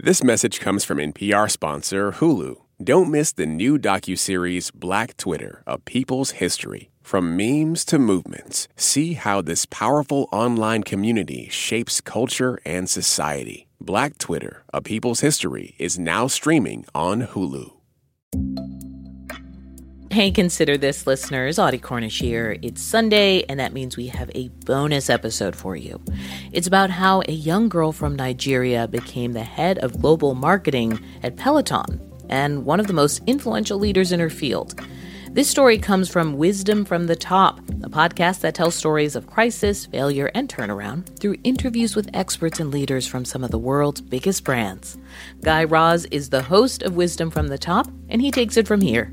This message comes from NPR sponsor Hulu. Don't miss the new docuseries Black Twitter, A People's History. From memes to movements, see how this powerful online community shapes culture and society. Black Twitter, A People's History is now streaming on Hulu. Hey, consider this, listeners. Audie Cornish here. It's Sunday, and that means we have a bonus episode for you. It's about how a young girl from Nigeria became the head of global marketing at Peloton and one of the most influential leaders in her field. This story comes from Wisdom from the Top, a podcast that tells stories of crisis, failure, and turnaround through interviews with experts and leaders from some of the world's biggest brands. Guy Raz is the host of Wisdom from the Top, and he takes it from here.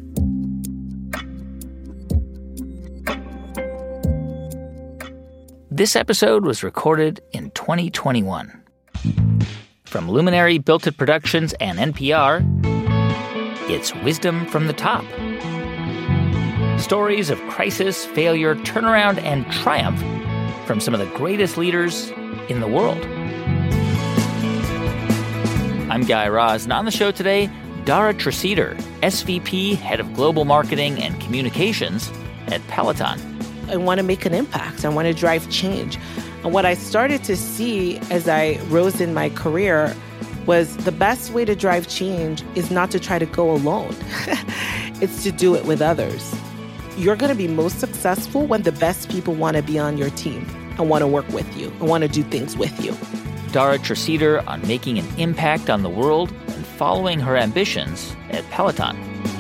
This episode was recorded in 2021. From Luminary Built It Productions and NPR, it's Wisdom from the Top. Stories of crisis, failure, turnaround, and triumph from some of the greatest leaders in the world. I'm Guy Raz, and on the show today, Dara Treseder, SVP, Head of Global Marketing and Communications at Peloton. I want to make an impact. I want to drive change. And what I started to see as I rose in my career was the best way to drive change is not to try to go alone. It's to do it with others. You're going to be most successful when the best people want to be on your team and want to work with you and want to do things with you. Dara Treseder on making an impact on the world and following her ambitions at Peloton.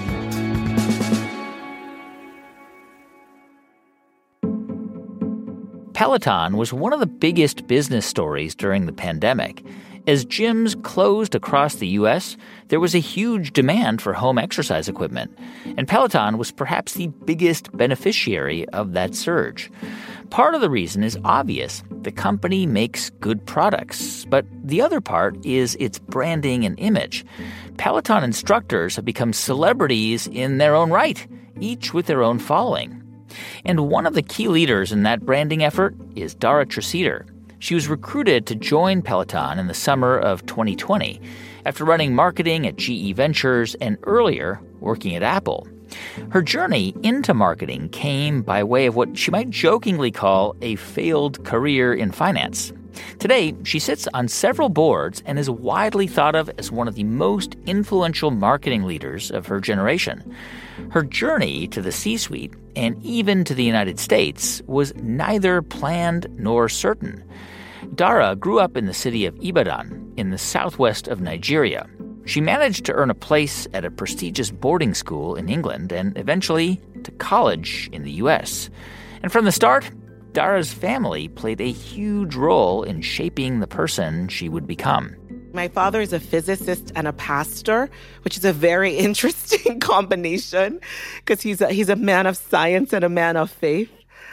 Peloton was one of the biggest business stories during the pandemic. As gyms closed across the U.S., there was a huge demand for home exercise equipment, and Peloton was perhaps the biggest beneficiary of that surge. Part of the reason is obvious. The company makes good products, but the other part is its branding and image. Peloton instructors have become celebrities in their own right, each with their own following. And one of the key leaders in that branding effort is Dara Treseder. She was recruited to join Peloton in the summer of 2020 after running marketing at GE Ventures and earlier working at Apple. Her journey into marketing came by way of what she might jokingly call a failed career in finance. Today, she sits on several boards and is widely thought of as one of the most influential marketing leaders of her generation. Her journey to the C-suite and even to the United States was neither planned nor certain. Dara grew up in the city of Ibadan in the southwest of Nigeria. She managed to earn a place at a prestigious boarding school in England and eventually to college in the U.S. And from the start, Dara's family played a huge role in shaping the person she would become. My father is a physicist and a pastor, which is a very interesting combination because he's a man of science and a man of faith.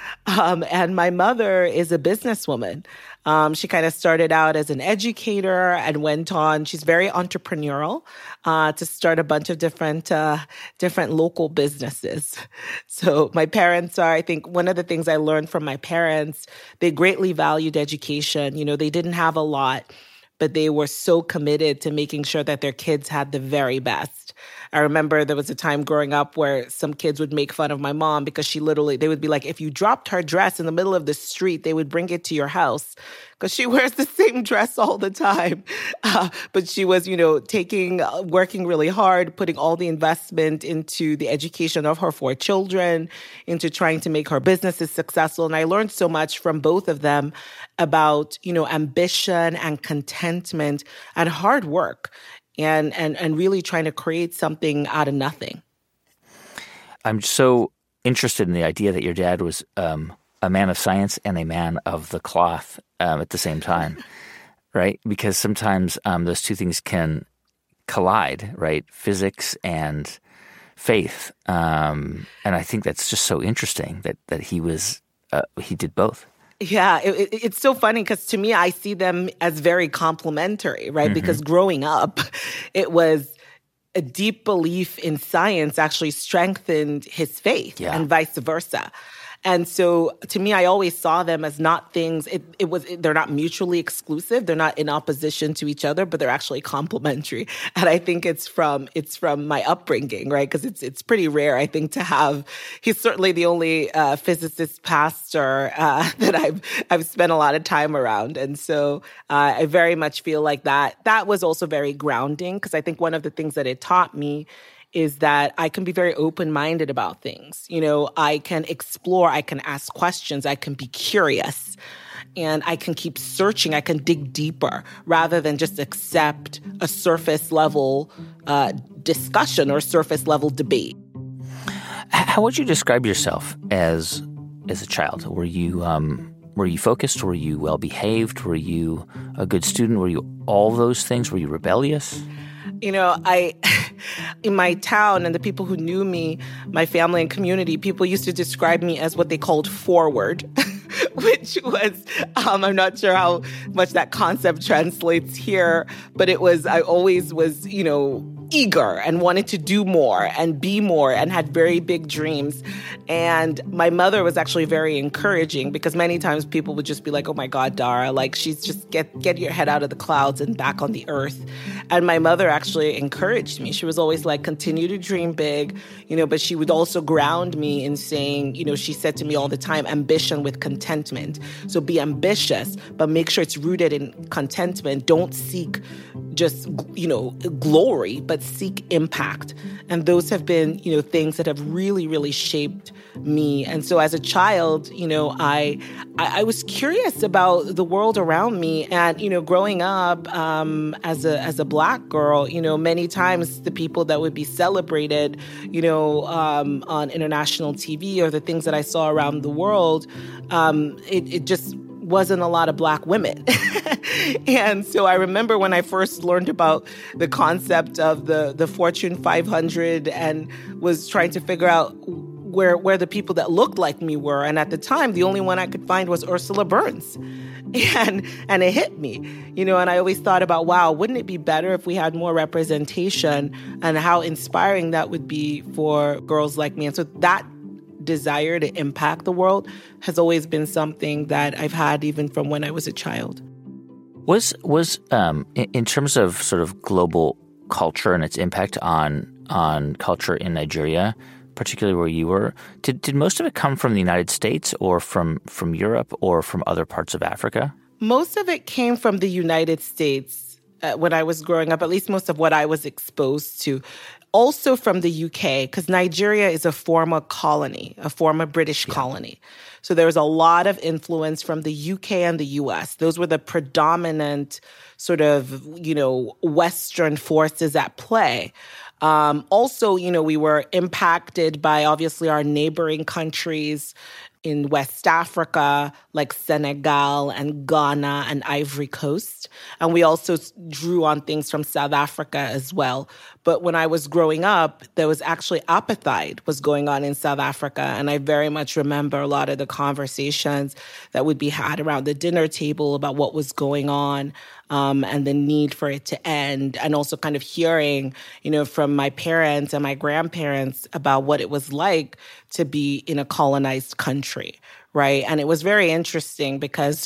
And my mother is a businesswoman. She kind of started out as an educator and went on. She's very entrepreneurial to start a bunch of different local businesses. So my parents are, I think, one of the things I learned from my parents, they greatly valued education. You know, they didn't have a lot, but they were so committed to making sure that their kids had the very best. I remember there was a time growing up where some kids would make fun of my mom because they would be like, if you dropped her dress in the middle of the street, they would bring it to your house because she wears the same dress all the time. But she was, working really hard, putting all the investment into the education of her 4 children, into trying to make her businesses successful. And I learned so much from both of them about, ambition and contentment and hard work. And really trying to create something out of nothing. I'm so interested in the idea that your dad was a man of science and a man of the cloth at the same time, right? Because sometimes those two things can collide, right? Physics and faith. And I think that's just so interesting that he did both. Yeah, it's so funny because to me, I see them as very complementary, right? Mm-hmm. Because growing up, it was a deep belief in science actually strengthened his faith and vice versa. And so to me, I always saw them as not things, they're not mutually exclusive. They're not in opposition to each other, but they're actually complementary. And I think it's from my upbringing, right? Because it's pretty rare, I think, to have, he's certainly the only physicist pastor that I've spent a lot of time around. And so I very much feel like that was also very grounding, because I think one of the things that it taught me is that I can be very open-minded about things. I can explore, I can ask questions, I can be curious, and I can keep searching, I can dig deeper rather than just accept a surface-level discussion or surface-level debate. How would you describe yourself as a child? Were you focused? Were you well-behaved? Were you a good student? Were you all those things? Were you rebellious? In my town and the people who knew me, my family and community, people used to describe me as what they called forward, which was, I'm not sure how much that concept translates here, but I always was, eager and wanted to do more and be more and had very big dreams. And my mother was actually very encouraging, because many times people would just be like, oh my God, Dara, like she's just get your head out of the clouds and back on the earth. And my mother actually encouraged me. She was always like, continue to dream big, but she would also ground me in saying, she said to me all the time, ambition with contentment. So be ambitious, but make sure it's rooted in contentment. Don't seek just, glory, but seek impact. And those have been, things that have really, really shaped me. And so as a child, I was curious about the world around me. And, growing up as a Black girl, many times the people that would be celebrated, on international TV or the things that I saw around the world, it just wasn't a lot of Black women. And so I remember when I first learned about the concept of the Fortune 500 and was trying to figure out where the people that looked like me were. And at the time, the only one I could find was Ursula Burns. And it hit me, and I always thought about, wow, wouldn't it be better if we had more representation, and how inspiring that would be for girls like me. And so that desire to impact the world has always been something that I've had even from when I was a child. Was in terms of sort of global culture and its impact on culture in Nigeria, particularly where you were, did most of it come from the United States or from Europe or from other parts of Africa? Most of it came from the United States when I was growing up, at least most of what I was exposed to. Also from the UK, because Nigeria is a former colony, a former British colony. So there was a lot of influence from the UK and the US. Those were the predominant sort of, Western forces at play. Also, we were impacted by obviously our neighboring countries in West Africa, like Senegal and Ghana and Ivory Coast. And we also drew on things from South Africa as well. But when I was growing up, there was actually apartheid was going on in South Africa. And I very much remember a lot of the conversations that would be had around the dinner table about what was going on and the need for it to end. And also kind of hearing, from my parents and my grandparents about what it was like to be in a colonized country. Right. And it was very interesting because,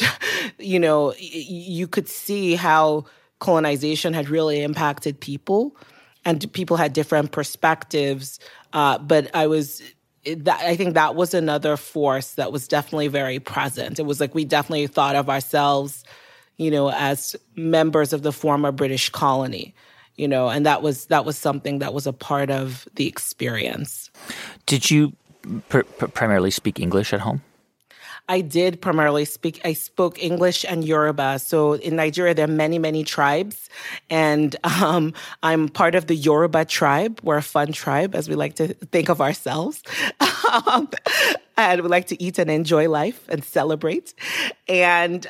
you could see how colonization had really impacted people and people had different perspectives. But I think that was another force that was definitely very present. It was like we definitely thought of ourselves, as members of the former British colony, and that was something that was a part of the experience. Did you primarily speak English at home? I did primarily I spoke English and Yoruba. So in Nigeria, there are many, many tribes. And I'm part of the Yoruba tribe. We're a fun tribe, as we like to think of ourselves. And we like to eat and enjoy life and celebrate. And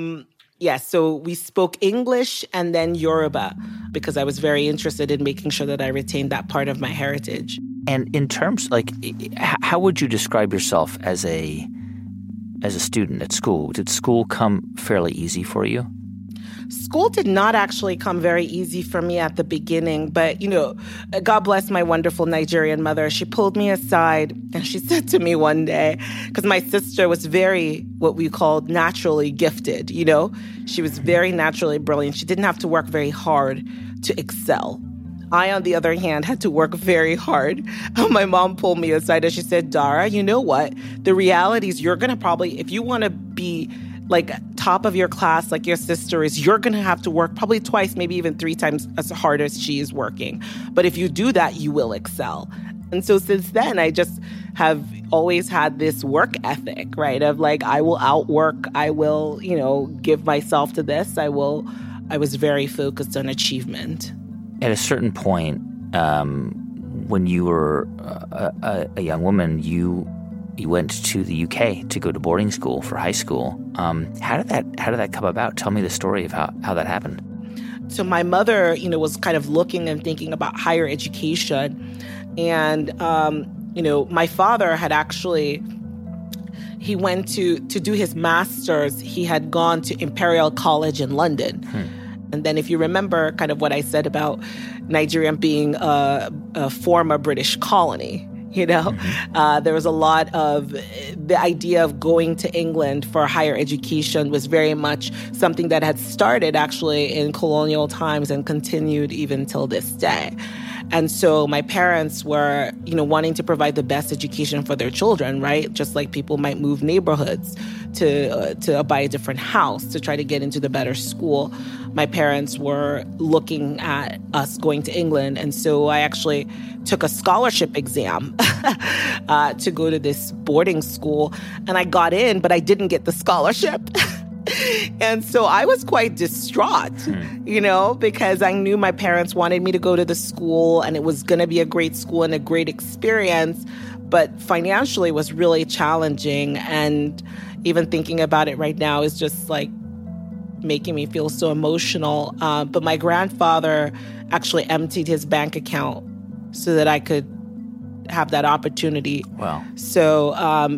so we spoke English and then Yoruba because I was very interested in making sure that I retained that part of my heritage. And in terms, how would you describe yourself as a student at school? Did school come fairly easy for you? School did not actually come very easy for me at the beginning, but, God bless my wonderful Nigerian mother. She pulled me aside and she said to me one day, because my sister was very, what we called naturally gifted, She was very naturally brilliant. She didn't have to work very hard to excel. I, on the other hand, had to work very hard. My mom pulled me aside and she said, Dara, you know what? The reality is you're going to probably, if you want to be top of your class like your sister is, you're going to have to work probably twice, maybe even 3 times as hard as she is working. But if you do that, you will excel. And so since then, I just have always had this work ethic, right? Of I will outwork, I will, give myself to this. I was very focused on achievement. At a certain point, when you were a young woman, you went to the UK to go to boarding school for high school. How did that come about? Tell me the story of how that happened. So my mother, was kind of looking and thinking about higher education. And, my father had actually, he went to do his master's. He had gone to Imperial College in London. And then if you remember kind of what I said about Nigeria being a former British colony, there was a lot of the idea of going to England for higher education was very much something that had started actually in colonial times and continued even till this day. And so my parents were, wanting to provide the best education for their children, right? Just like people might move neighborhoods to buy a different house to try to get into the better school. My parents were looking at us going to England. And so I actually took a scholarship exam to go to this boarding school. And I got in, but I didn't get the scholarship. And so I was quite distraught, because I knew my parents wanted me to go to the school and it was going to be a great school and a great experience. But financially it was really challenging. And even thinking about it right now is just making me feel so emotional. But my grandfather actually emptied his bank account so that I could have that opportunity. Wow. So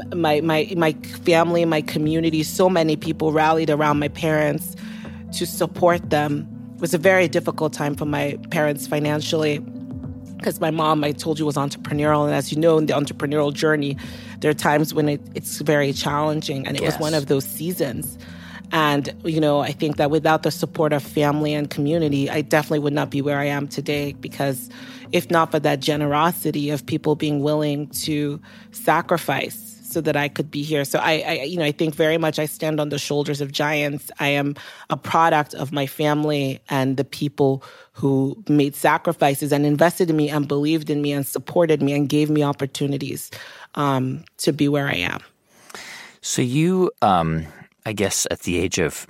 my family, my community, so many people rallied around my parents to support them. It was a very difficult time for my parents financially because my mom, I told you, was entrepreneurial. And as you know, in the entrepreneurial journey, there are times when it's very challenging. And it was one of those seasons. And, I think that without the support of family and community, I definitely would not be where I am today, because if not for that generosity of people being willing to sacrifice so that I could be here. So I think very much I stand on the shoulders of giants. I am a product of my family and the people who made sacrifices and invested in me and believed in me and supported me and gave me opportunities to be where I am. So you, I guess at the age of,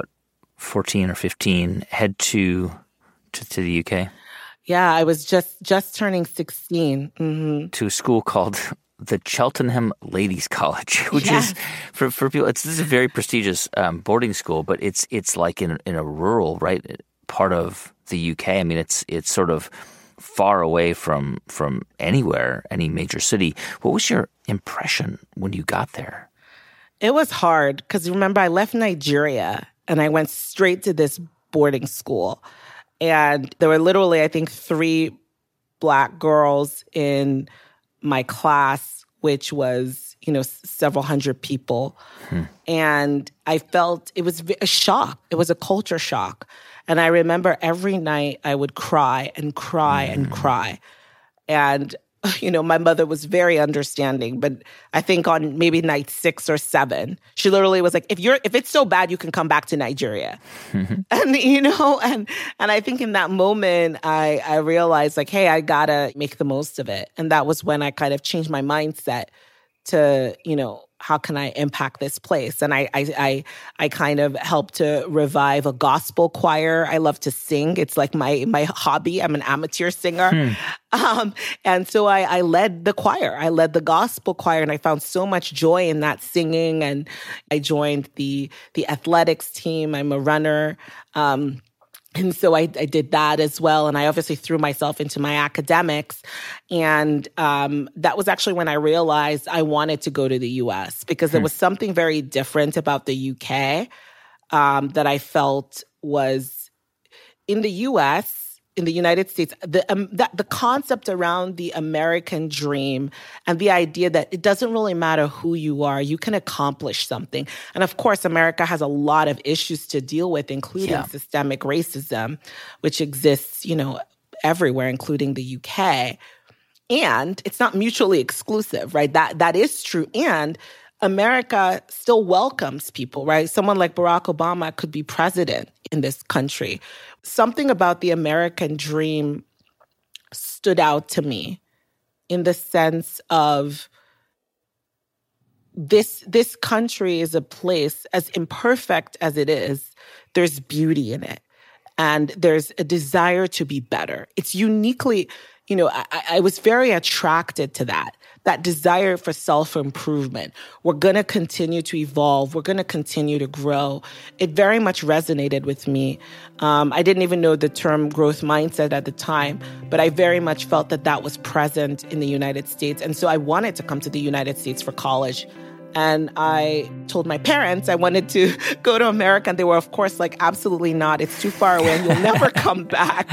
14 or 15, head to the UK? Yeah, I was just turning 16. Mm-hmm. To a school called the Cheltenham Ladies College, which is, for people, this is a very prestigious boarding school, but it's like in a rural, right, part of the UK. I mean, it's sort of far away from anywhere, any major city. What was your impression when you got there? It was hard because, remember, I left Nigeria and I went straight to this boarding school. And there were literally, I think, 3 Black girls in my class, which was, several hundred people. And I felt it was a shock. It was a culture shock. And I remember every night I would cry and cry and cry. And my mother was very understanding, but I think on maybe night 6 or 7, she literally was like, if it's so bad, you can come back to Nigeria. And, and I think in that moment, I realized hey, I gotta make the most of it. And that was when I kind of changed my mindset to, how can I impact this place? And I kind of helped to revive a gospel choir. I love to sing. It's like my hobby. I'm an amateur singer. And so I led the choir. I led the gospel choir, and I found so much joy in that singing. And I joined the athletics team. I'm a runner. And so I did that as well. And I obviously threw myself into my academics. And that was actually when I realized I wanted to go to the U.S. because there was something very different about the UK that I felt was in the U.S., in the United States, the concept around the American dream and the idea that it doesn't really matter who you are, you can accomplish something. And of course, America has a lot of issues to deal with, including systemic racism, which exists, everywhere, including the UK. And it's not mutually exclusive, right? That is true. And America still welcomes people, right? Someone like Barack Obama could be president in this country. Something about the American dream stood out to me in the sense of this country is a place, as imperfect as it is, there's beauty in it. And there's a desire to be better. It's uniquely, I was very attracted to that desire for self-improvement. We're going to continue to evolve. We're going to continue to grow. It very much resonated with me. I didn't even know the term growth mindset at the time, but I very much felt that was present in the United States. And so I wanted to come to the United States for college. And I told my parents I wanted to go to America. And they were, of course, like, absolutely not. It's too far away and you'll never come back.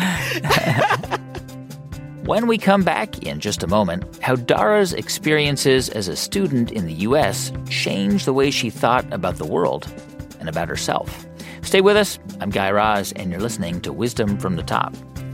When we come back in just a moment, how Dara's experiences as a student in the U.S. changed the way she thought about the world and about herself. Stay with us. I'm Guy Raz, and you're listening to Wisdom from the Top.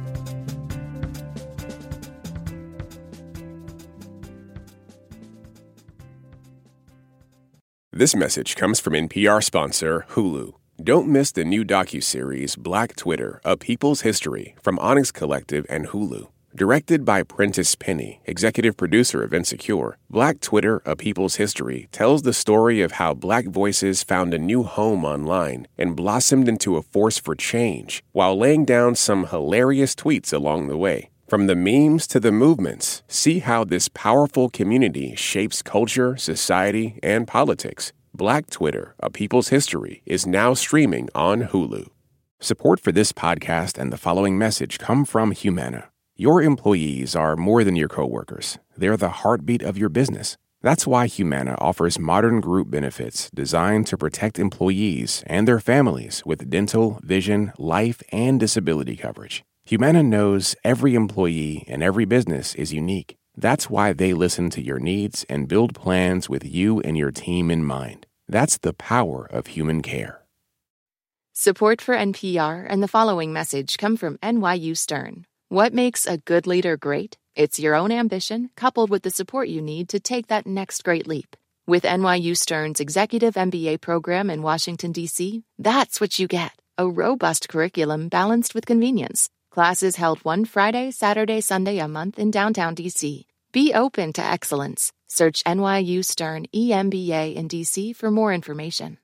This message comes from NPR sponsor Hulu. Don't miss the new docuseries Black Twitter, A People's History from Onyx Collective and Hulu. Directed by Prentice Penny, executive producer of Insecure, Black Twitter, A People's History tells the story of how Black voices found a new home online and blossomed into a force for change while laying down some hilarious tweets along the way. From the memes to the movements, see how this powerful community shapes culture, society, and politics. Black Twitter, A People's History is now streaming on Hulu. Support for this podcast and the following message come from Humana. Your employees are more than your coworkers. They're the heartbeat of your business. That's why Humana offers modern group benefits designed to protect employees and their families with dental, vision, life, and disability coverage. Humana knows every employee and every business is unique. That's why they listen to your needs and build plans with you and your team in mind. That's the power of human care. Support for NPR and the following message come from NYU Stern. What makes a good leader great? It's your own ambition, coupled with the support you need to take that next great leap. With NYU Stern's Executive MBA program in Washington, D.C., that's what you get. A robust curriculum balanced with convenience. Classes held one Friday, Saturday, Sunday a month in downtown D.C. Be open to excellence. Search NYU Stern EMBA in D.C. for more information.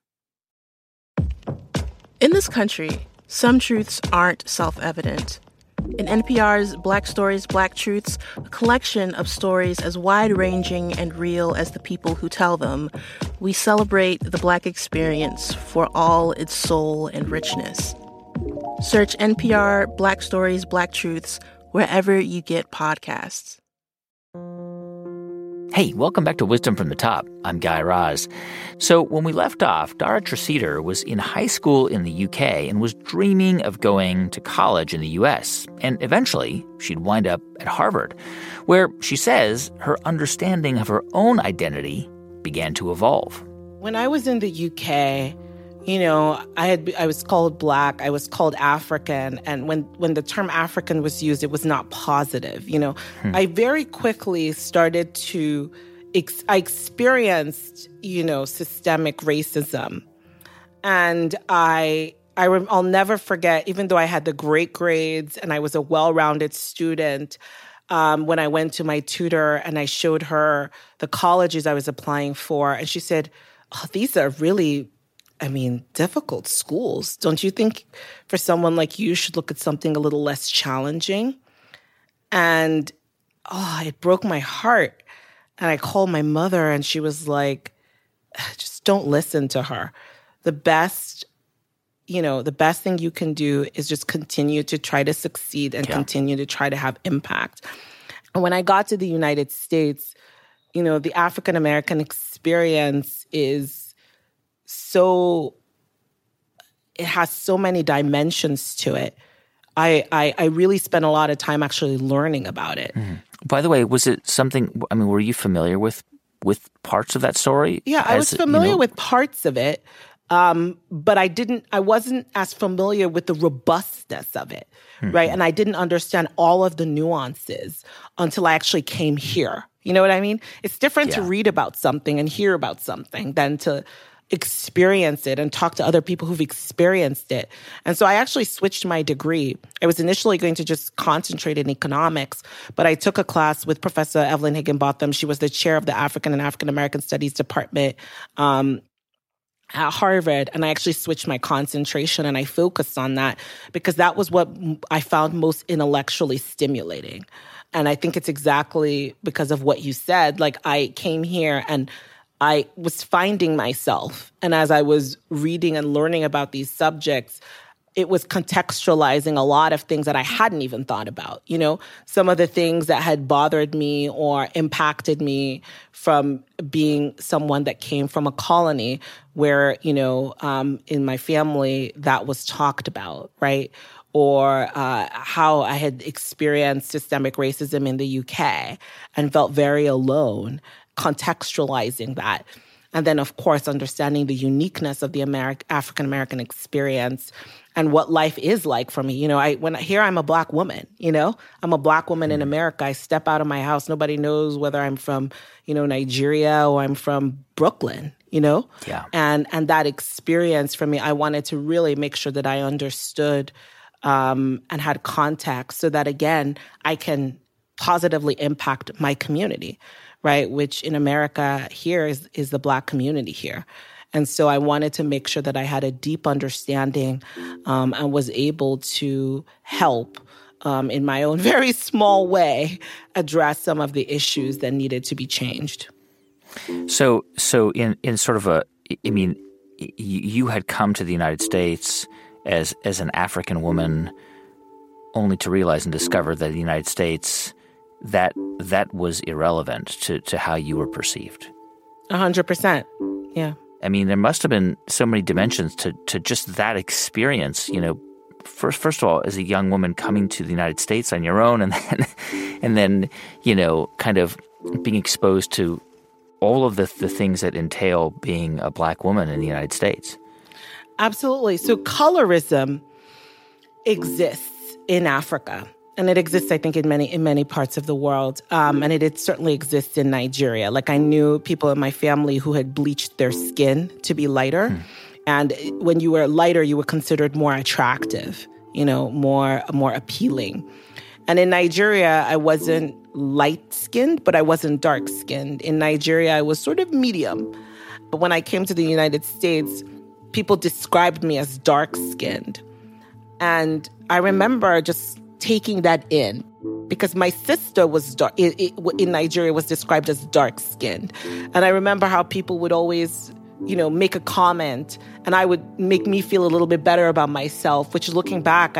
In this country, some truths aren't self-evident. In NPR's Black Stories, Black Truths, a collection of stories as wide-ranging and real as the people who tell them, we celebrate the Black experience for all its soul and richness. Search NPR Black Stories, Black Truths wherever you get podcasts. Hey, welcome back to Wisdom from the Top. I'm Guy Raz. So when we left off, Dara Treseder was in high school in the UK and was dreaming of going to college in the US. And eventually, she'd wind up at Harvard, where she says her understanding of her own identity began to evolve. When I was in the UK, I was called Black, I was called African, and when the term African was used, it was not positive. I very quickly started to, I experienced, systemic racism, and I'll never forget, even though I had the great grades and I was a well-rounded student, when I went to my tutor and I showed her the colleges I was applying for, and she said, "Oh, these are really, difficult schools. Don't you think for someone like you should look at something a little less challenging?" And, it broke my heart. And I called my mother and she was like, just don't listen to her. The best thing you can do is just continue to try to succeed and continue to try to have impact. And when I got to the United States, the African-American experience is it has so many dimensions to it. I really spent a lot of time actually learning about it. Mm-hmm. By the way, was it something, I mean, were you familiar with parts of that story? Yeah, I was familiar with parts of it, but I wasn't as familiar with the robustness of it, right? And I didn't understand all of the nuances until I actually came here. You know what I mean? It's different to read about something and hear about something than to experience it and talk to other people who've experienced it. And so I actually switched my degree. I was initially going to just concentrate in economics, but I took a class with Professor Evelyn Higginbotham. She was the chair of the African and African American Studies Department at Harvard. And I actually switched my concentration and I focused on that because that was what I found most intellectually stimulating. And I think it's exactly because of what you said. Like, I came here and I was finding myself. And as I was reading and learning about these subjects, it was contextualizing a lot of things that I hadn't even thought about. You know, some of the things that had bothered me or impacted me from being someone that came from a colony where, you know, in my family that was talked about, right? Or how I had experienced systemic racism in the UK and felt very alone, contextualizing that. And then, of course, understanding the uniqueness of the African-American experience and what life is like for me. You know, I'm a Black woman, you know? I'm a Black woman in America. I step out of my house. Nobody knows whether I'm from, you know, Nigeria or I'm from Brooklyn, you know? Yeah. And that experience for me, I wanted to really make sure that I understood and had context so that, again, I can positively impact my community, right? Which in America here is the Black community here. And so I wanted to make sure that I had a deep understanding and was able to help in my own very small way address some of the issues that needed to be changed. So in sort of you had come to the United States as an African woman, only to realize and discover that in the United States that was irrelevant to how you were perceived. 100%. Yeah. I mean, there must have been so many dimensions to just that experience. You know, first of all, as a young woman coming to the United States on your own, and then you know, kind of being exposed to all of the things that entail being a Black woman in the United States. Absolutely. So colorism exists in Africa, and it exists, I think, in many parts of the world. And it certainly exists in Nigeria. Like, I knew people in my family who had bleached their skin to be lighter. And when you were lighter, you were considered more attractive, you know, more appealing. And in Nigeria, I wasn't light-skinned, but I wasn't dark-skinned. In Nigeria, I was sort of medium. But when I came to the United States, people described me as dark-skinned. And I remember just taking that in because my sister was in Nigeria was described as dark-skinned. And I remember how people would always, you know, make a comment and I would make me feel a little bit better about myself, which looking back,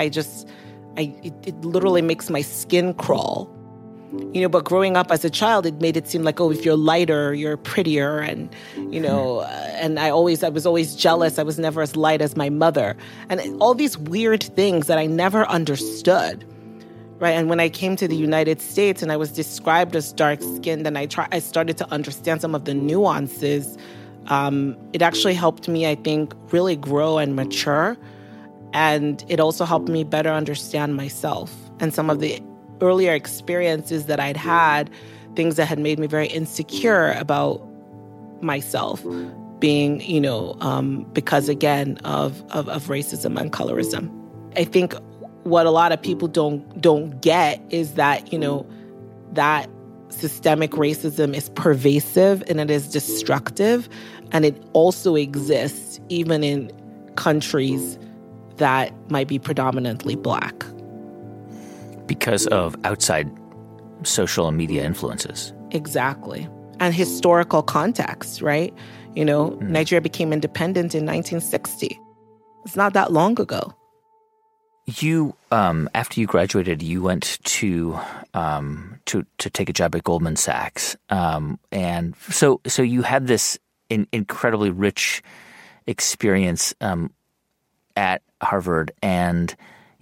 it literally makes my skin crawl. You know, but growing up as a child, it made it seem like, oh, if you're lighter, you're prettier. And, you know, and I was always jealous. I was never as light as my mother. And all these weird things that I never understood, right? And when I came to the United States and I was described as dark-skinned and I started to understand some of the nuances, it actually helped me, I think, really grow and mature. And it also helped me better understand myself and some of the earlier experiences that I'd had, things that had made me very insecure about myself being, you know, because, again, of racism and colorism. I think what a lot of people don't get is that, you know, that systemic racism is pervasive and it is destructive, and it also exists even in countries that might be predominantly Black. Because of outside social and media influences. Exactly. And historical context, right? You know, Nigeria became independent in 1960. It's not that long ago. You, after you graduated, you went to take a job at Goldman Sachs. And so you had this incredibly rich experience at Harvard and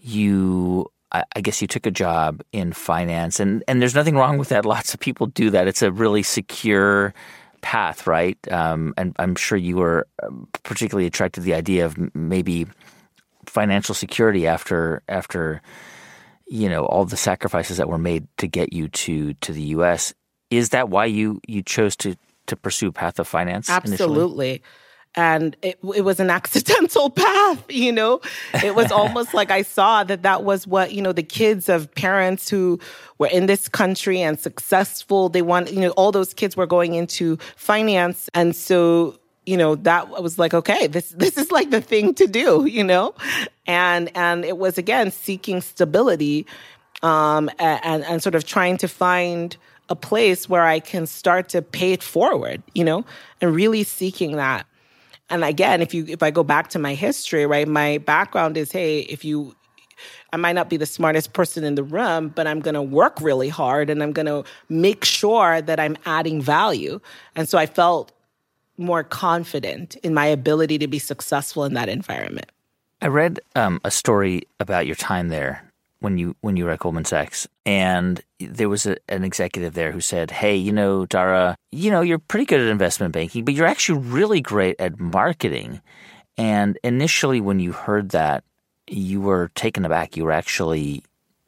I guess you took a job in finance, and there's nothing wrong with that. Lots of people do that. It's a really secure path, right? And I'm sure you were particularly attracted to the idea of maybe financial security after all the sacrifices that were made to get you to the U.S. Is that why you chose to pursue a path of finance? Absolutely. Initially? And it was an accidental path, It was almost like I saw that was what, the kids of parents who were in this country and successful, they want, all those kids were going into finance. And so, that was like, okay, this is like the thing to do, And it was, again, seeking stability and sort of trying to find a place where I can start to pay it forward, and really seeking that. And again, if I go back to my history, right, my background is, hey, I might not be the smartest person in the room, but I'm going to work really hard and I'm going to make sure that I'm adding value. And so I felt more confident in my ability to be successful in that environment. I read a story about your time there when you were at Goldman Sachs, and there was an executive there who said, hey, Dara, you're pretty good at investment banking, but you're actually really great at marketing. And initially when you heard that, you were taken aback. You were actually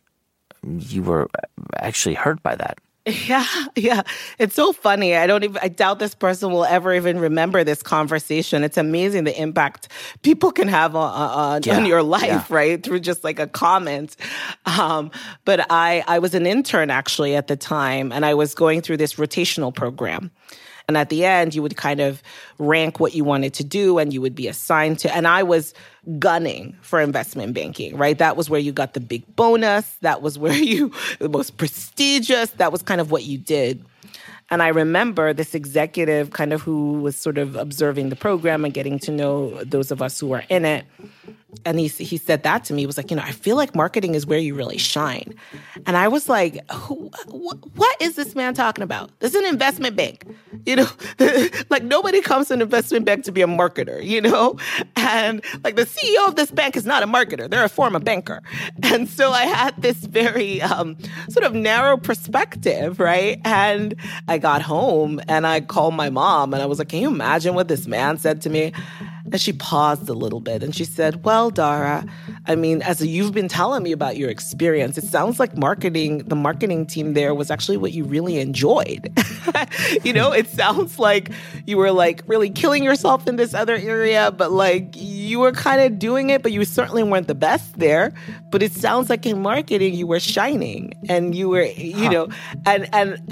hurt by that. Yeah. It's so funny. I doubt this person will ever even remember this conversation. It's amazing the impact people can have on your life, right? Through just like a comment. But I was an intern actually at the time, and I was going through this rotational program. And at the end, you would kind of rank what you wanted to do and you would be assigned to. And I was gunning for investment banking, right? That was where you got the big bonus. That was where the most prestigious. That was kind of what you did. And I remember this executive kind of who was sort of observing the program and getting to know those of us who were in it. And he said that to me. He was like, I feel like marketing is where you really shine. And I was like, what is this man talking about? This is an investment bank. Like nobody comes to an investment bank to be a marketer, And like the CEO of this bank is not a marketer. They're a former banker. And so I had this very sort of narrow perspective, right? And I got home and I called my mom and I was like, can you imagine what this man said to me? And she paused a little bit and she said, well, Dara, I mean, as you've been telling me about your experience, it sounds like the marketing team there was actually what you really enjoyed. It sounds like you were like really killing yourself in this other area, but like you were kind of doing it, but you certainly weren't the best there. But it sounds like in marketing, you were shining and you were, and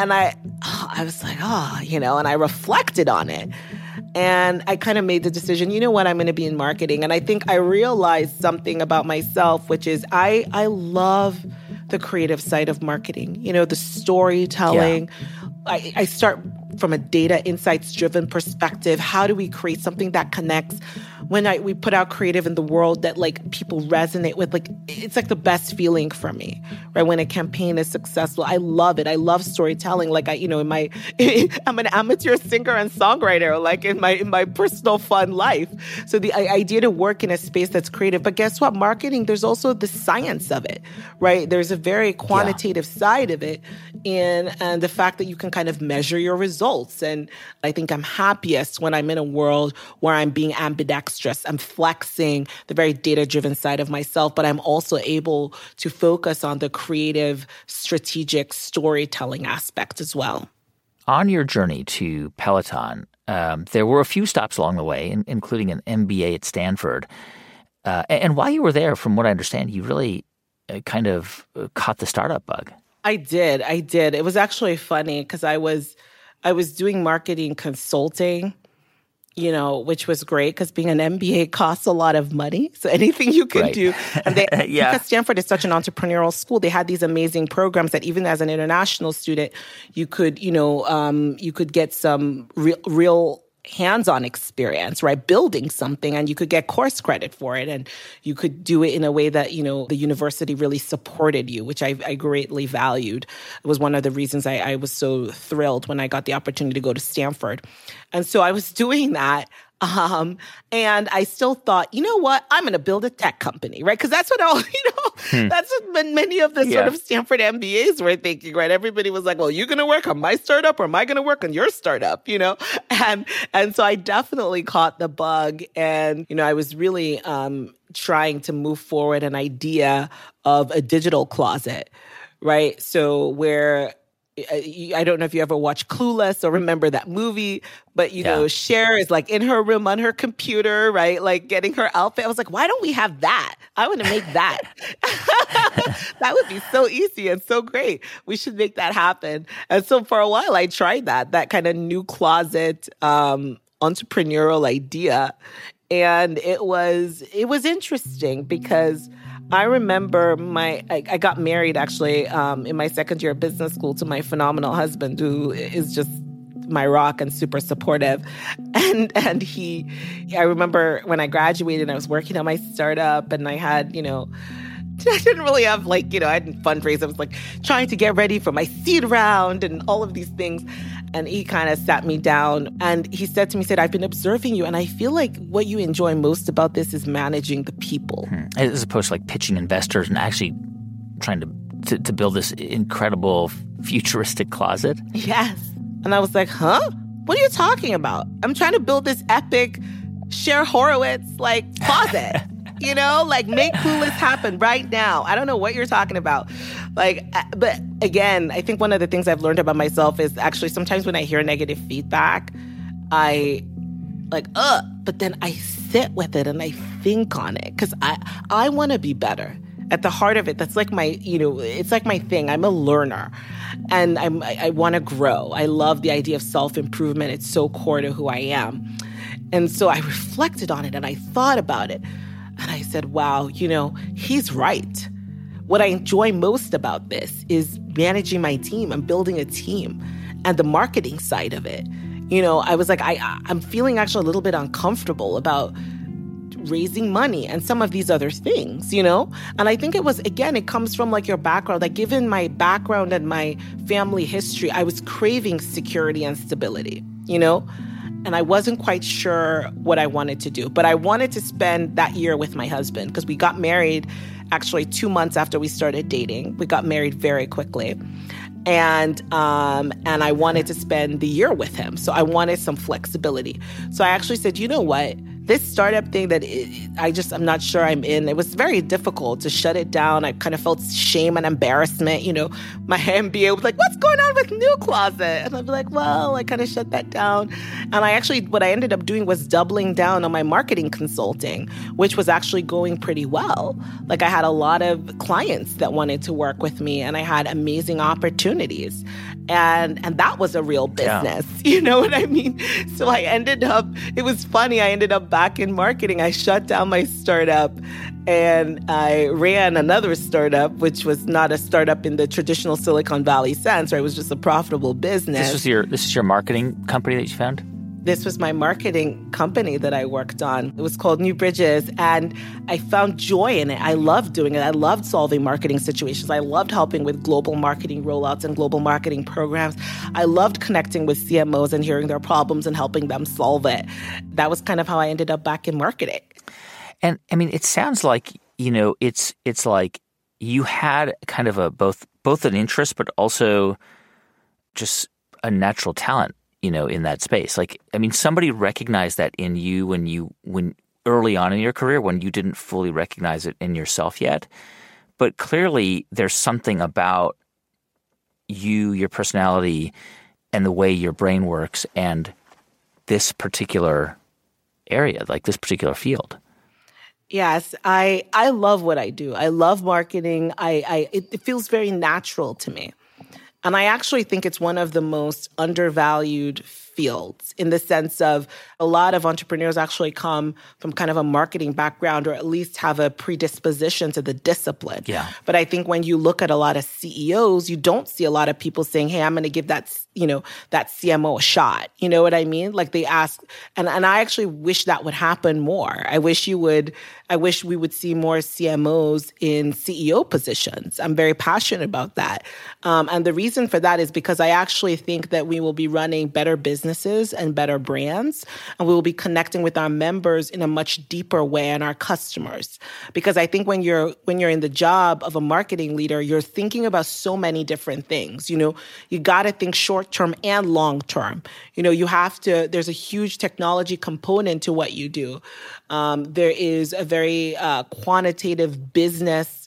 I was like, and I reflected on it. And I kind of made the decision, I'm going to be in marketing. And I think I realized something about myself, which is I love the creative side of marketing, the storytelling. Yeah. I start from a data insights-driven perspective. How do we create something that connects? When we put out creative in the world that like people resonate with, like it's like the best feeling for me, right? When a campaign is successful, I love it. I love storytelling. Like I'm an amateur singer and songwriter, like in my personal fun life. So the idea to work in a space that's creative, but guess what? Marketing, there's also the science of it, right? There's a very quantitative side of it, and the fact that you can kind of measure your results. And I think I'm happiest when I'm in a world where I'm being ambidextrous. I'm flexing the very data-driven side of myself, but I'm also able to focus on the creative, strategic storytelling aspect as well. On your journey to Peloton, there were a few stops along the way, including an MBA at Stanford. And while you were there, from what I understand, you really kind of caught the startup bug. I did. It was actually funny because I was doing marketing consulting, which was great because being an MBA costs a lot of money. So anything you could do. And because Stanford is such an entrepreneurial school, they had these amazing programs that even as an international student, you could, you could get some real hands-on experience, right? Building something, and you could get course credit for it, and you could do it in a way that, the university really supported you, which I greatly valued. It was one of the reasons I was so thrilled when I got the opportunity to go to Stanford. And so I was doing that, And I still thought, you know what? I'm going to build a tech company, right? Because that's what that's what many of the sort of Stanford MBAs were thinking, right? Everybody was like, well, you going to work on my startup or am I going to work on your startup, And so I definitely caught the bug. And, I was really trying to move forward an idea of a digital closet, right? So where I don't know if you ever watched Clueless or remember that movie, but, Cher is like in her room on her computer, right? Like getting her outfit. I was like, why don't we have that? I want to make that. That would be so easy and so great. We should make that happen. And so for a while, I tried that kind of new closet entrepreneurial idea. And it was interesting because I remember I got married actually in my second year of business school to my phenomenal husband, who is just my rock and super supportive. And I remember when I graduated, I was working on my startup and I had, I didn't really have I didn't fundraise. I was trying to get ready for my seed round and all of these things. And he kind of sat me down and he said to me, I've been observing you and I feel like what you enjoy most about this is managing the people. As opposed to pitching investors and actually trying to build this incredible futuristic closet. Yes. And I was like, huh? What are you talking about? I'm trying to build this epic Cher Horowitz closet. Make Clueless happen right now. I don't know what you're talking about. But again, I think one of the things I've learned about myself is actually sometimes when I hear negative feedback, but then I sit with it and I think on it because I want to be better. At the heart of it, that's it's like my thing. I'm a learner and I want to grow. I love the idea of self-improvement. It's so core to who I am. And so I reflected on it and I thought about it. And I said, wow, he's right. What I enjoy most about this is managing my team. I'm building a team and the marketing side of it. I was like, I'm feeling actually a little bit uncomfortable about raising money and some of these other things, And I think it comes from your background. Given my background and my family history, I was craving security and stability, And I wasn't quite sure what I wanted to do. But I wanted to spend that year with my husband because we got married actually 2 months after we started dating. We got married very quickly. And I wanted to spend the year with him. So I wanted some flexibility. So I actually said, you know what? This startup thing that I'm not sure I'm in, it was very difficult to shut it down. I kind of felt shame and embarrassment. My MBA was like, what's going on with New Closet? And I'd be like, well, I kind of shut that down. And what I ended up doing was doubling down on my marketing consulting, which was actually going pretty well. I had a lot of clients that wanted to work with me and I had amazing opportunities. And that was a real business. Yeah. You know what I mean? So it was funny. I ended up back in marketing. I shut down my startup and I ran another startup, which was not a startup in the traditional Silicon Valley sense, right? It was just a profitable business. This is your marketing company that you found? This was my marketing company that I worked on. It was called New Bridges, and I found joy in it. I loved doing it. I loved solving marketing situations. I loved helping with global marketing rollouts and global marketing programs. I loved connecting with CMOs and hearing their problems and helping them solve it. That was kind of how I ended up back in marketing. And I mean, it sounds like, it's like you had kind of a both an interest, but also just a natural talent, in that space. Somebody recognized that in you when early on in your career when you didn't fully recognize it in yourself yet. But clearly there's something about you, your personality, and the way your brain works and this particular area, this particular field. Yes, I love what I do. I love marketing. It feels very natural to me. And I actually think it's one of the most undervalued fields in the sense of a lot of entrepreneurs actually come from kind of a marketing background or at least have a predisposition to the discipline. Yeah. But I think when you look at a lot of CEOs, you don't see a lot of people saying, hey, I'm going to give that CMO a shot. You know what I mean? They ask, and I actually wish that would happen more. I wish we would see more CMOs in CEO positions. I'm very passionate about that. And the reason for that is because I actually think that we will be running better businesses businesses and better brands. And we will be connecting with our members in a much deeper way and our customers. Because I think when you're in the job of a marketing leader, you're thinking about so many different things. You got to think short-term and long-term. There's a huge technology component to what you do. There is a very quantitative business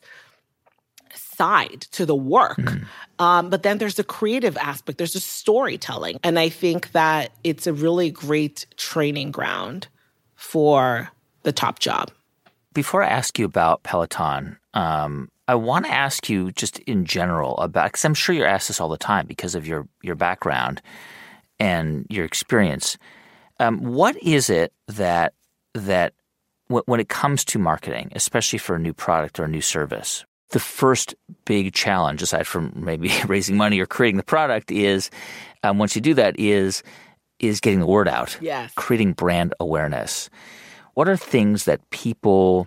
side to the work. But then there's the creative aspect. There's the storytelling. And I think that it's a really great training ground for the top job. Before I ask you about Peloton, I want to ask you just in general about, because I'm sure you're asked this all the time because of your background and your experience. What is it that when it comes to marketing, especially for a new product or a new service, the first big challenge, aside from maybe raising money or creating the product, is once you do that, is getting the word out, yes, creating brand awareness. What are things that people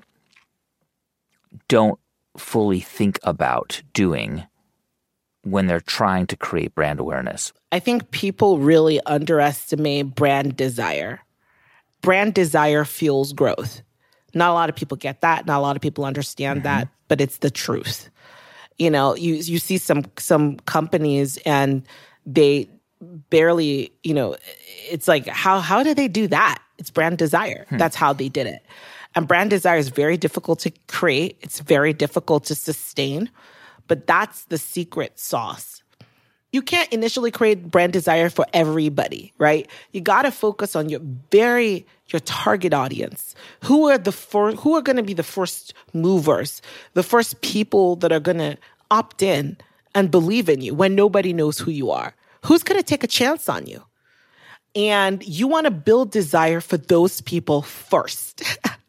don't fully think about doing when they're trying to create brand awareness? I think people really underestimate brand desire. Brand desire fuels growth. Not a lot of people get that. Not a lot of people understand that, but it's the truth. You see some companies and they barely, it's like, how do they do that? It's brand desire. That's how they did it. And brand desire is very difficult to create. It's very difficult to sustain, but that's the secret sauce. You can't initially create brand desire for everybody, right? You got to focus on your target audience. Who are going to be the first movers, the first people that are going to opt in and believe in you when nobody knows who you are? Who's going to take a chance on you? And you want to build desire for those people first.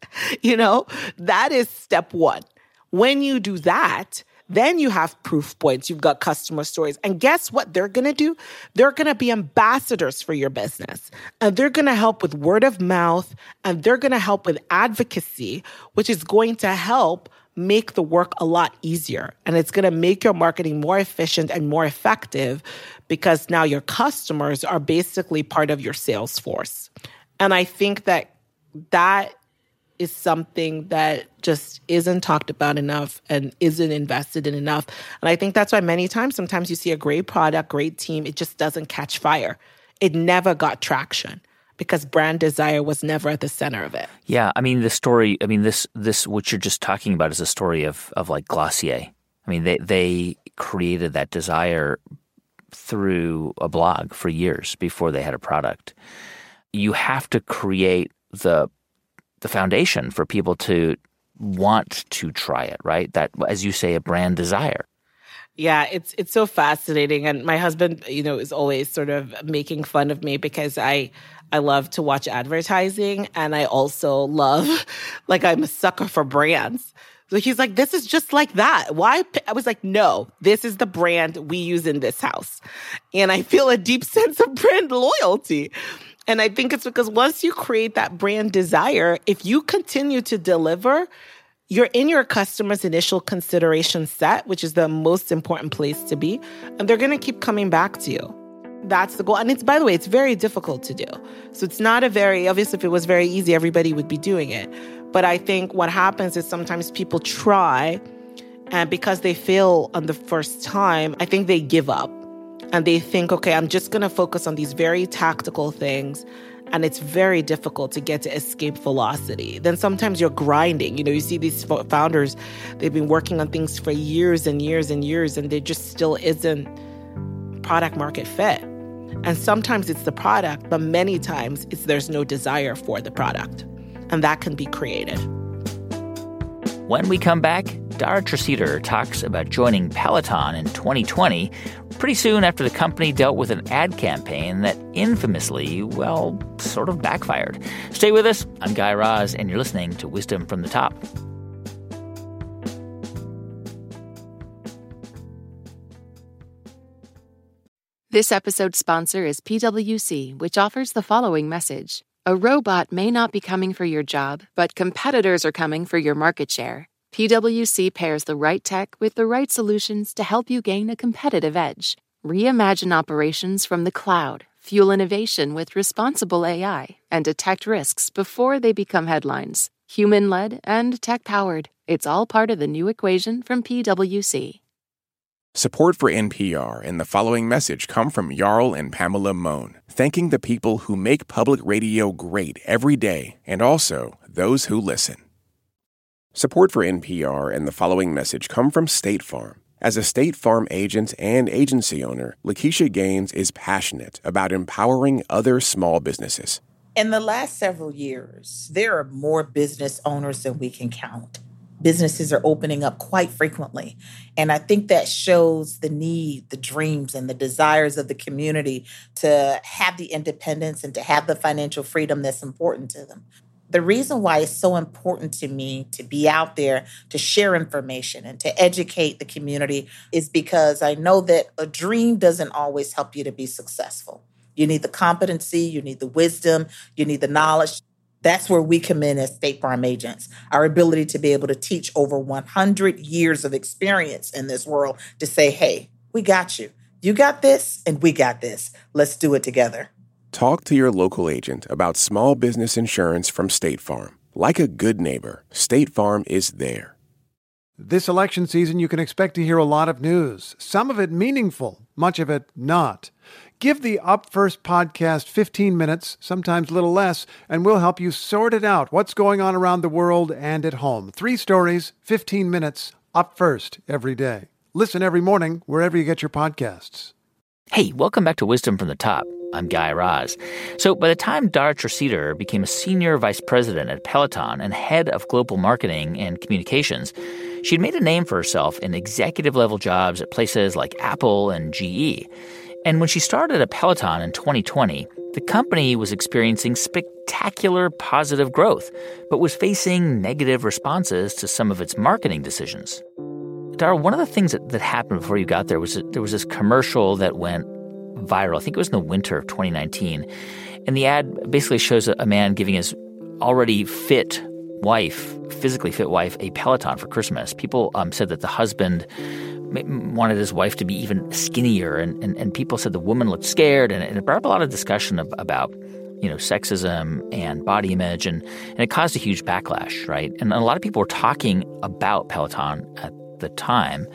That is step one. When you do that, then you have proof points. You've got customer stories. And guess what they're going to do? They're going to be ambassadors for your business. And they're going to help with word of mouth. And they're going to help with advocacy, which is going to help make the work a lot easier. And it's going to make your marketing more efficient and more effective because now your customers are basically part of your sales force. And I think that is something that just isn't talked about enough and isn't invested in enough. And I think that's why sometimes you see a great product, great team, it just doesn't catch fire. It never got traction because brand desire was never at the center of it. Yeah, the story, this what you're just talking about is a story of like Glossier. They created that desire through a blog for years before they had a product. You have to create the foundation for people to want to try it, right? That, as you say, a brand desire. Yeah, it's so fascinating. And my husband, is always sort of making fun of me because I love to watch advertising and I also love, I'm a sucker for brands. So he's like, this is just like that. Why? I was like, no, this is the brand we use in this house. And I feel a deep sense of brand loyalty. And I think it's because once you create that brand desire, if you continue to deliver, you're in your customer's initial consideration set, which is the most important place to be, and they're going to keep coming back to you. That's the goal. And by the way, it's very difficult to do. So it's not obviously if it was very easy, everybody would be doing it. But I think what happens is sometimes people try, and because they fail on the first time, I think they give up. And they think, okay, I'm just going to focus on these very tactical things. And it's very difficult to get to escape velocity. Then sometimes you're grinding. You see these founders, they've been working on things for years and years and years, and there just still isn't product market fit. And sometimes it's the product, but many times there's no desire for the product. And that can be created. When we come back, Dara Treseder talks about joining Peloton in 2020, pretty soon after the company dealt with an ad campaign that infamously, sort of backfired. Stay with us. I'm Guy Raz, and you're listening to Wisdom from the Top. This episode's sponsor is PwC, which offers the following message. A robot may not be coming for your job, but competitors are coming for your market share. PwC pairs the right tech with the right solutions to help you gain a competitive edge. Reimagine operations from the cloud, Fuel innovation with responsible AI and detect risks before they become headlines. Human-led and tech-powered. It's all part of the new equation from PwC. Support for NPR and the following message come from Jarl and Pamela Mohn, thanking the people who make public radio great every day and also those who listen. Support for NPR and the following message come from State Farm. As a State Farm agent and agency owner, Lakeisha Gaines is passionate about empowering other small businesses. In the last several years, there are more business owners than we can count. Businesses are opening up quite frequently. And I think that shows the need, the dreams, and the desires of the community to have the independence and to have the financial freedom that's important to them. The reason why it's so important to me to be out there to share information and to educate the community is because I know that a dream doesn't always help you to be successful. You need the competency, you need the wisdom, you need the knowledge. That's where we come in as State Farm agents. Our ability to be able to teach over 100 years of experience in this world to say, hey, we got you. You got this, and we got this. Let's do it together. Talk to your local agent about small business insurance from State Farm. Like a good neighbor, State Farm is there. This election season, you can expect to hear a lot of news, some of it meaningful, much of it not. Give the Up First podcast 15 minutes, sometimes a little less, and we'll help you sort it out, what's going on around the world and at home. 3 stories, 15 minutes, Up First every day. Listen every morning wherever you get your podcasts. Hey, welcome back to Wisdom from the Top. I'm Guy Raz. So by the time Dara Treseder became a senior vice president at Peloton and head of global marketing and communications, she'd made a name for herself in executive-level jobs at places like Apple and GE. And when she started at Peloton in 2020, the company was experiencing spectacular positive growth, but was facing negative responses to some of its marketing decisions. Dara, one of the things that happened before you got there was that there was this commercial that went viral. I think it was in the winter of 2019. And the ad basically shows a man giving his already fit wife, physically fit wife, a Peloton for Christmas. People said that the husband wanted his wife to be even skinnier. And people said the woman looked scared. And it brought up a lot of discussion about, sexism and body image. And it caused a huge backlash, right? And a lot of people were talking about Peloton at the time.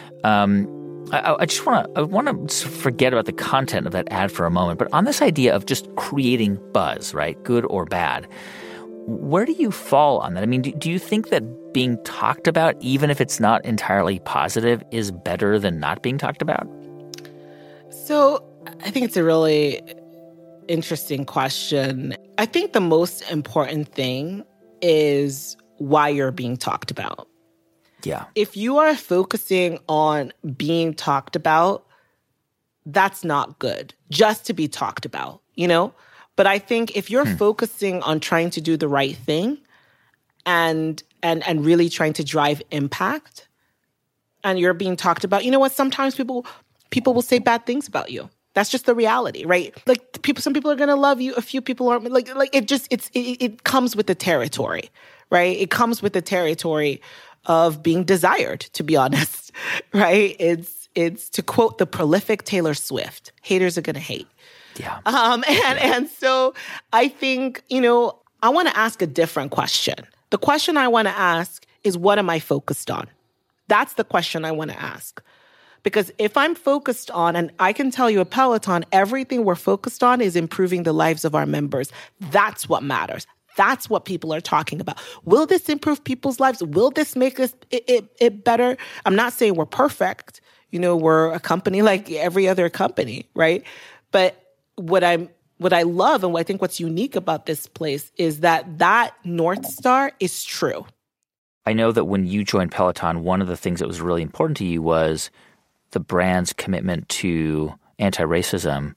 I want to forget about the content of that ad for a moment, but on this idea of just creating buzz, right, good or bad, where do you fall on that? I mean, do you think that being talked about, even if it's not entirely positive, is better than not being talked about? So I think it's a really interesting question. I think the most important thing is why you're being talked about. Yeah. If you are focusing on being talked about, that's not good, just to be talked about, But I think if you're focusing on trying to do the right thing and really trying to drive impact, and you're being talked about, sometimes people will say bad things about you. That's just the reality, right? Like some people are going to love you, a few people aren't. Like it comes with the territory, right? It comes with the territory of being desired, to be honest, right? It's to quote the prolific Taylor Swift, haters are going to hate. Yeah. And so I think, I want to ask a different question. The question I want to ask is, what am I focused on? That's the question I want to ask. Because if I'm focused on, and I can tell you at Peloton, everything we're focused on is improving the lives of our members. That's what matters. That's what people are talking about. Will this improve people's lives? Will this make it better? I'm not saying we're perfect. We're a company like every other company, right? But what I love and what I think what's unique about this place is that North Star is true. I know that when you joined Peloton, one of the things that was really important to you was the brand's commitment to anti-racism.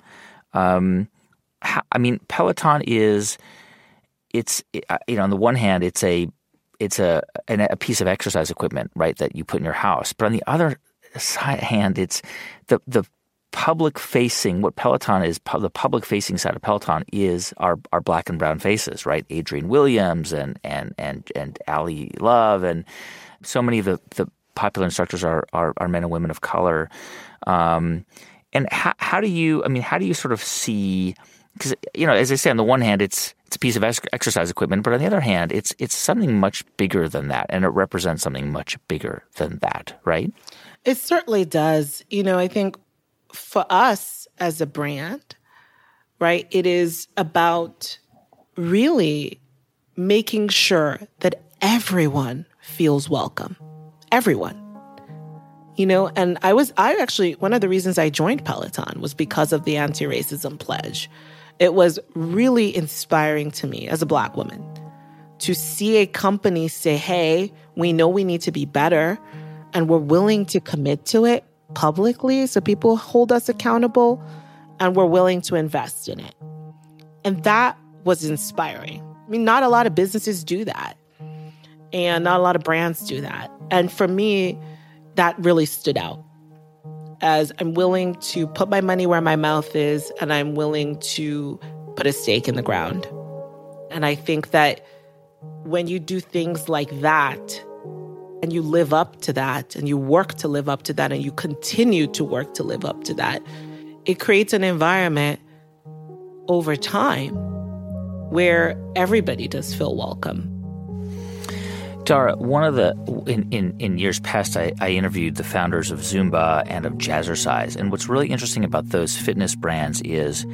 Peloton is... on the one hand, it's a piece of exercise equipment, right, that you put in your house. But on the other hand, it's the public facing. What Peloton is, the public facing side of Peloton is our black and brown faces, right? Adrienne Williams and Ali Love, and so many of the popular instructors are men and women of color. And how do you sort of see, because, as I say, on the one hand, it's a piece of exercise equipment, but on the other hand, it's something much bigger than that, and it represents something much bigger than that, right? It certainly does. I think for us as a brand, right, it is about really making sure that everyone feels welcome. Everyone. And I actually, one of the reasons I joined Peloton was because of the anti-racism pledge. It was really inspiring to me as a Black woman to see a company say, hey, we know we need to be better, and we're willing to commit to it publicly so people hold us accountable, and we're willing to invest in it. And that was inspiring. Not a lot of businesses do that, and not a lot of brands do that. And for me, that really stood out, as I'm willing to put my money where my mouth is, and I'm willing to put a stake in the ground. And I think that when you do things like that, and you live up to that, and you work to live up to that, and you continue to work to live up to that, it creates an environment over time where everybody does feel welcome. Dara, one of the in years past, I interviewed the founders of Zumba and of Jazzercise, and what's really interesting about those fitness brands is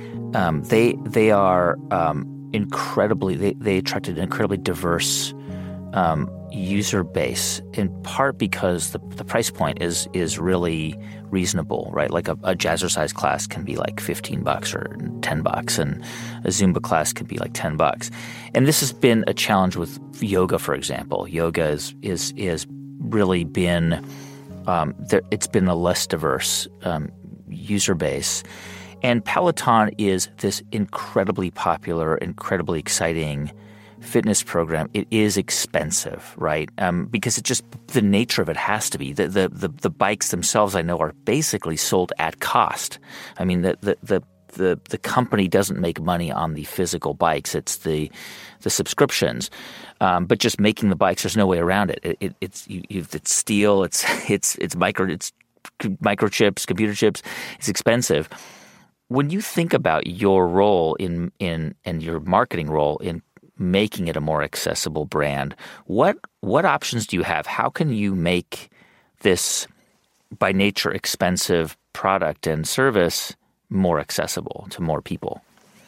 they are incredibly they attracted an incredibly diverse user base, in part because the price point is really reasonable, right? Like a Jazzercise class can be like $15 or $10, and a Zumba class can be like $10. And this has been a challenge with yoga, for example. Yoga is really been it's been a less diverse user base. And Peloton is this incredibly popular, incredibly exciting fitness program. It is expensive, right? Because it just, the nature of it has to be. The bikes themselves, I know, are basically sold at cost. I mean, the company doesn't make money on the physical bikes. It's the subscriptions. But just making the bikes, there's no way around it. It's steel. It's microchips, computer chips. It's expensive. When you think about your role in your marketing role in making it a more accessible brand, what options do you have? How can you make this, by nature, expensive product and service more accessible to more people?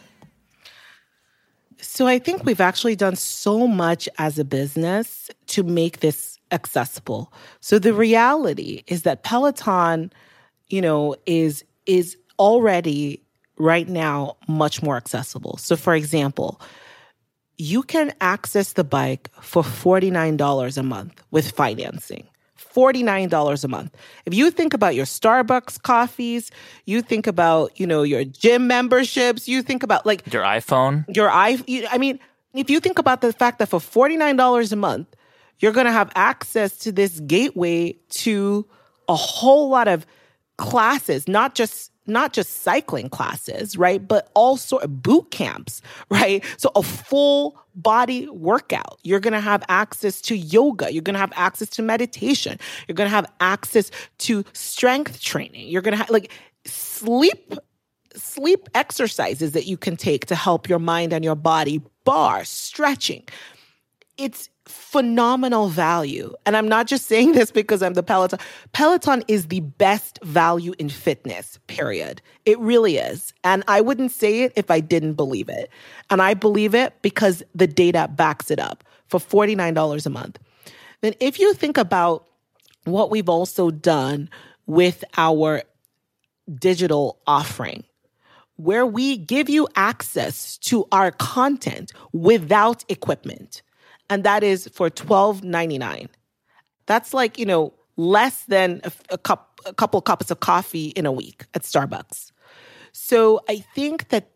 So I think we've actually done so much as a business to make this accessible. So the reality is that Peloton, is already right now much more accessible. So for example, you can access the bike for $49 a month with financing. $49 a month. If you think about your Starbucks coffees, you think about, your gym memberships, you think about your iPhone. If you think about the fact that for $49 a month, you're going to have access to this gateway to a whole lot of classes, not just cycling classes, right? But also boot camps, right? So a full body workout. You're going to have access to yoga. You're going to have access to meditation. You're going to have access to strength training. You're going to have sleep exercises that you can take to help your mind and your body, bars, stretching. It's phenomenal value. And I'm not just saying this because I'm the Peloton. Peloton is the best value in fitness, period. It really is. And I wouldn't say it if I didn't believe it. And I believe it because the data backs it up for $49 a month. Then if you think about what we've also done with our digital offering, where we give you access to our content without equipment, and that is for $12.99. That's less than a couple cups of coffee in a week at Starbucks. So I think that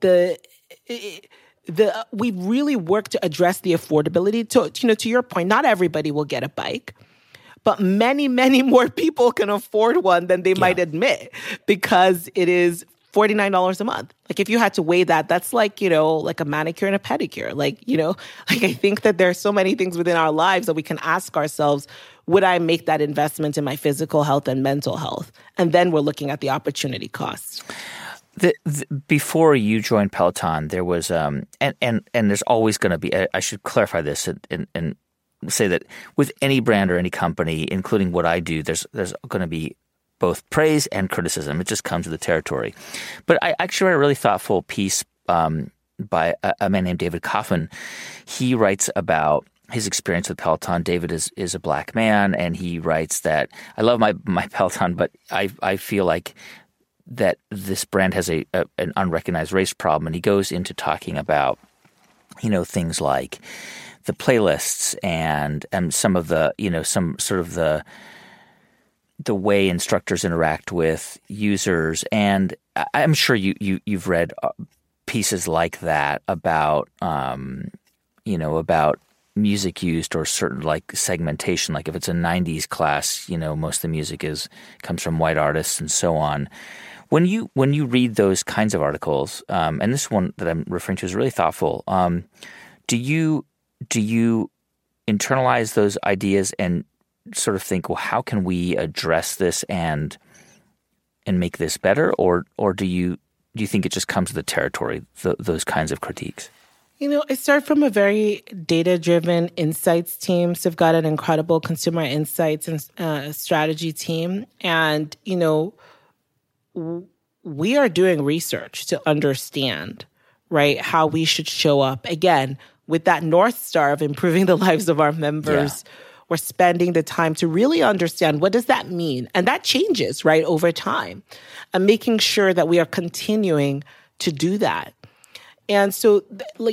we've really worked to address the affordability. To your point, not everybody will get a bike, but many, many more people can afford one than they might admit, because it is $49 a month. If you had to weigh that, that's like a manicure and a pedicure. I think that there are so many things within our lives that we can ask ourselves, would I make that investment in my physical health and mental health? And then we're looking at the opportunity cost. Before you joined Peloton, there was and there's always going to be. I should clarify this and say that with any brand or any company, including what I do, there's going to be both praise and criticism. It just comes with the territory. But I actually read a really thoughtful piece by a man named David Kaufman. He writes about his experience with Peloton. David is a black man, and he writes that I love my Peloton, but I feel like that this brand has an unrecognized race problem. And he goes into talking about, things like the playlists and some of the, some sort of the way instructors interact with users. And I'm sure you've read pieces like that about, about music used or certain like segmentation. Like if it's a 90s class, most of the music comes from white artists and so on. When you read those kinds of articles, and this one that I'm referring to is really thoughtful, do you internalize those ideas and sort of think, well, how can we address this and make this better, or do you think it just comes with the territory, those kinds of critiques? I start from a very data-driven insights team. So I've got an incredible consumer insights and strategy team, and we are doing research to understand, right, how we should show up. Again, with that North Star of improving the lives of our members, we're spending the time to really understand what does that mean? And that changes, right, over time. And making sure that we are continuing to do that. And so,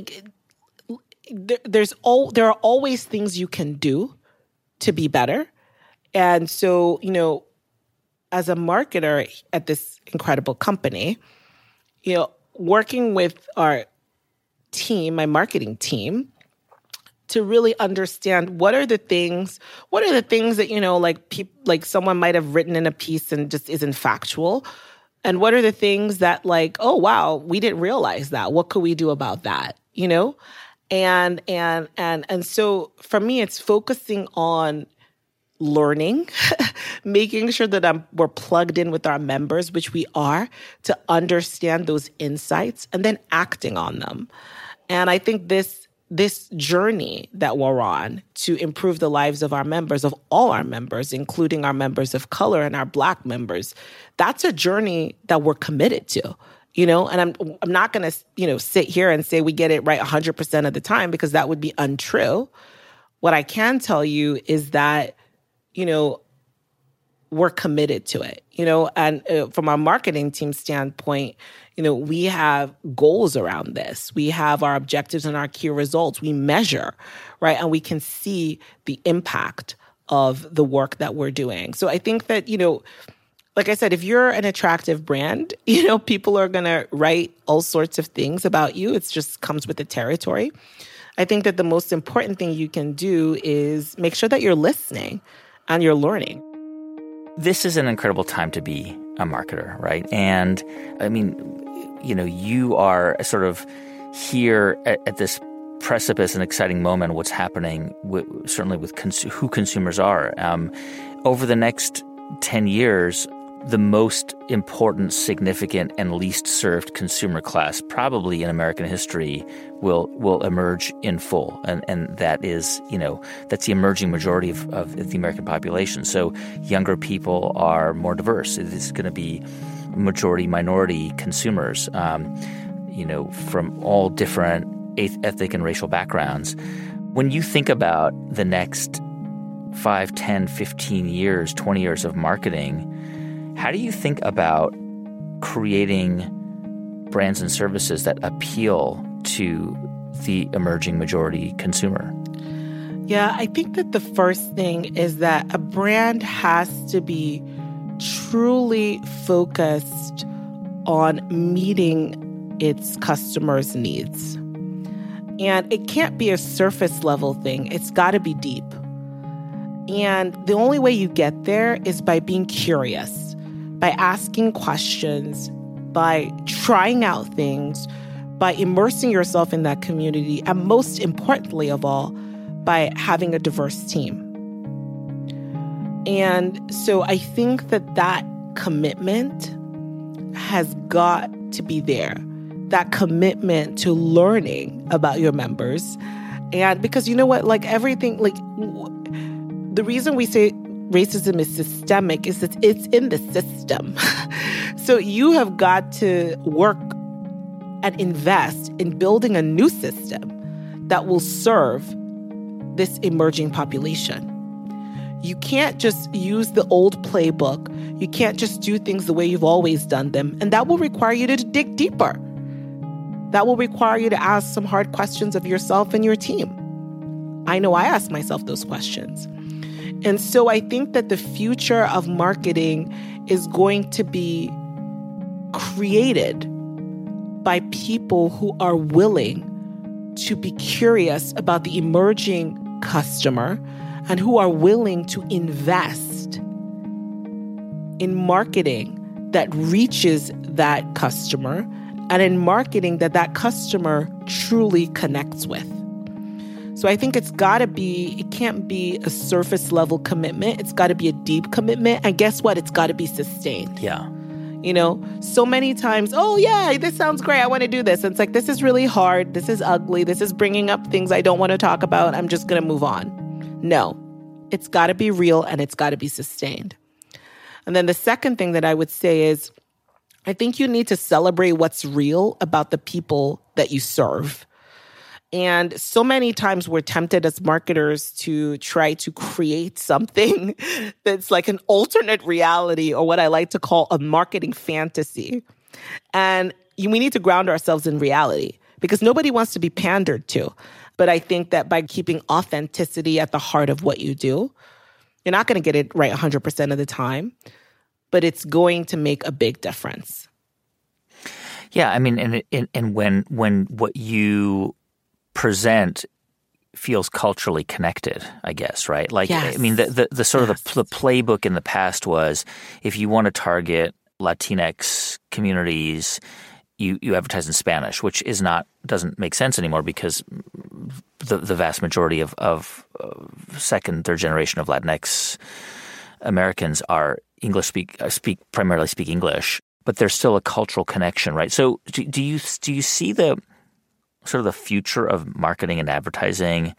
there are always things you can do to be better. And so, as a marketer at this incredible company, working with our team, my marketing team, to really understand what are the things that, like someone might have written in a piece and just isn't factual. And what are the things that oh, wow, we didn't realize that. What could we do about that? And so for me, it's focusing on learning, making sure that we're plugged in with our members, which we are, to understand those insights and then acting on them. And I think this journey that we're on to improve the lives of our members, of all our members, including our members of color and our Black members, that's a journey that we're committed to. And I'm not going to, sit here and say we get it right 100% of the time, because that would be untrue. What I can tell you is that, we're committed to it, and from our marketing team standpoint, we have goals around this. We have our objectives and our key results. We measure, right? And we can see the impact of the work that we're doing. So I think that, like I said, if you're an attractive brand, people are going to write all sorts of things about you. It just comes with the territory. I think that the most important thing you can do is make sure that you're listening and you're learning. This is an incredible time to be a marketer, right? And I mean, you are sort of here at this precipice, an exciting moment, what's happening, certainly with who consumers are. Over the next 10 years, the most important, significant, and least served consumer class probably in American history will emerge in full. And that is, that's the emerging majority of the American population. So younger people are more diverse. It is going to be majority-minority consumers, from all different ethnic and racial backgrounds. When you think about the next 5, 10, 15 years, 20 years of marketing, how do you think about creating brands and services that appeal to the emerging majority consumer? Yeah, I think that the first thing is that a brand has to be truly focused on meeting its customers' needs. And it can't be a surface level thing. It's got to be deep. And the only way you get there is by being curious, by asking questions, by trying out things, by immersing yourself in that community, and most importantly of all, by having a diverse team. And so I think that commitment has got to be there. That commitment to learning about your members. And because you know what, like everything, like the reason we say racism is systemic is that it's in the system. So you have got to work and invest in building a new system that will serve this emerging population. You can't just use the old playbook. You can't just do things the way you've always done them. And that will require you to dig deeper. That will require you to ask some hard questions of yourself and your team. I know I ask myself those questions. And so I think that the future of marketing is going to be created by people who are willing to be curious about the emerging customer and who are willing to invest in marketing that reaches that customer and in marketing that customer truly connects with. So I think it can't be a surface level commitment. It's got to be a deep commitment. And guess what? It's got to be sustained. Yeah. You know, so many times, oh yeah, this sounds great. I want to do this. And it's like, this is really hard. This is ugly. This is bringing up things I don't want to talk about. I'm just going to move on. No, it's got to be real and it's got to be sustained. And then the second thing that I would say is, I think you need to celebrate what's real about the people that you serve. And so many times we're tempted as marketers to try to create something that's like an alternate reality, or what I like to call a marketing fantasy. And we need to ground ourselves in reality because nobody wants to be pandered to. But I think that by keeping authenticity at the heart of what you do, you're not going to get it right 100% of the time, but it's going to make a big difference. Yeah, I mean, and when what you present feels culturally connected, I guess, right? Like, yes. I mean, the sort of the playbook in the past was, if you want to target Latinx communities, you advertise in Spanish, which doesn't make sense anymore because the vast majority of second, third generation of Latinx Americans are primarily speak English, but there's still a cultural connection, right? So do you see the sort of the future of marketing and advertising?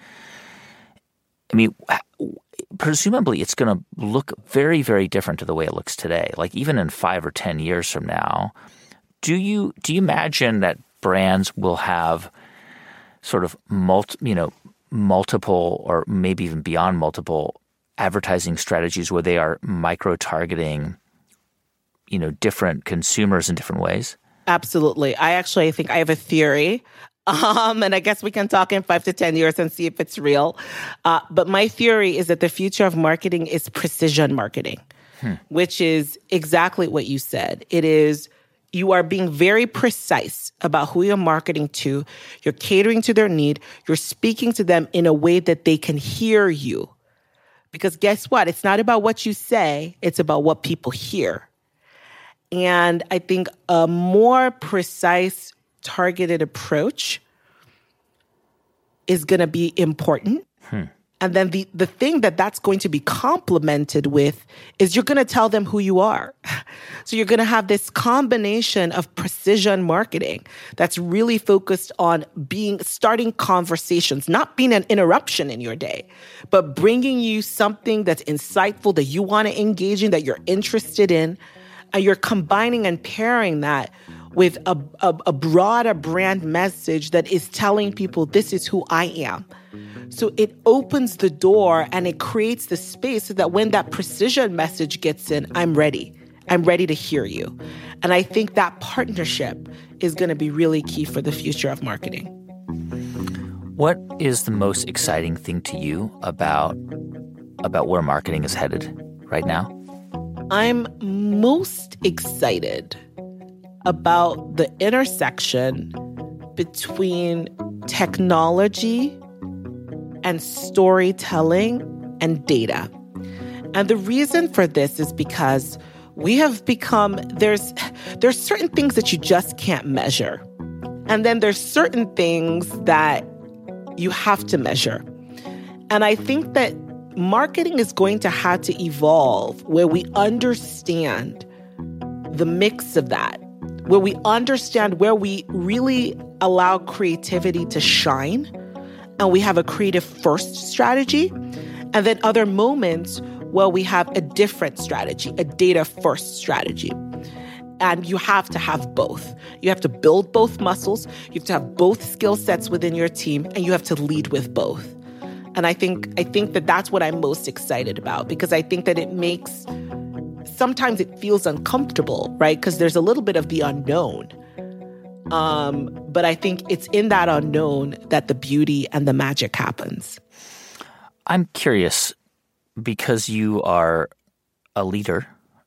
I mean, presumably it's going to look very, very different to the way it looks today. Like even in 5 or 10 years from now, do you imagine that brands will have sort of multiple or maybe even beyond multiple advertising strategies where they are micro-targeting, different consumers in different ways? Absolutely. I think I have a theory. And I guess we can talk in 5 to 10 years and see if it's real. But my theory is that the future of marketing is precision marketing, which is exactly what you said. It is, you are being very precise about who you're marketing to. You're catering to their need. You're speaking to them in a way that they can hear you. Because guess what? It's not about what you say. It's about what people hear. And I think a more precise, targeted approach is going to be important. And then the thing that's going to be complemented with is you're going to tell them who you are. So you're going to have this combination of precision marketing that's really focused on starting conversations, not being an interruption in your day, but bringing you something that's insightful, that you want to engage in, that you're interested in. And you're combining and pairing that with a broader brand message that is telling people, this is who I am. So it opens the door and it creates the space so that when that precision message gets in, I'm ready. I'm ready to hear you. And I think that partnership is going to be really key for the future of marketing. What is the most exciting thing to you about where marketing is headed right now? I'm most excited about the intersection between technology and storytelling and data. And the reason for this is because we have become, there's certain things that you just can't measure. And then there's certain things that you have to measure. And I think that marketing is going to have to evolve where we understand the mix of that, where we understand where we really allow creativity to shine and we have a creative first strategy, and then other moments where we have a different strategy, a data first strategy. And you have to have both. You have to build both muscles, you have to have both skill sets within your team, and you have to lead with both. And I think that that's what I'm most excited about, because I think that it makes, sometimes it feels uncomfortable, right? Because there's a little bit of the unknown. But I think it's in that unknown that the beauty and the magic happens. I'm curious, because you are a leader,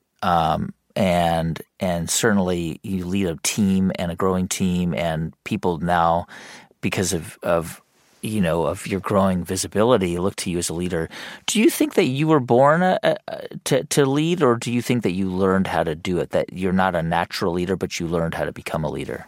and certainly you lead a team and a growing team, and people now, because of your growing visibility, look to you as a leader. Do you think that you were born to lead, or do you think that you learned how to do it, that you're not a natural leader, but you learned how to become a leader?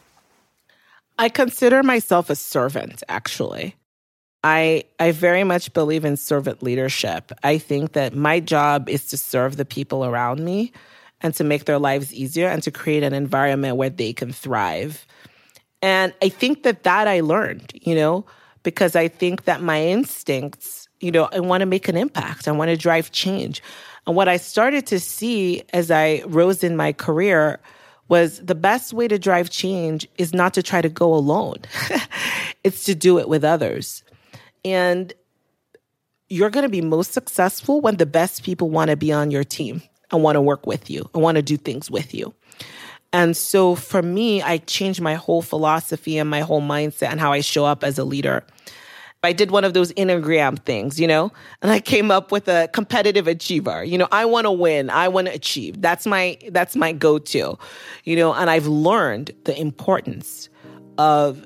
I consider myself a servant, actually. I very much believe in servant leadership. I think that my job is to serve the people around me and to make their lives easier and to create an environment where they can thrive. And I think that I learned, because I think that my instincts, I want to make an impact. I want to drive change. And what I started to see as I rose in my career was the best way to drive change is not to try to go alone. It's to do it with others. And you're going to be most successful when the best people want to be on your team and want to work with you and want to do things with you. And so for me, I changed my whole philosophy and my whole mindset and how I show up as a leader. I did one of those Enneagram things, and I came up with a competitive achiever. I want to win. I want to achieve. That's my go-to, and I've learned the importance of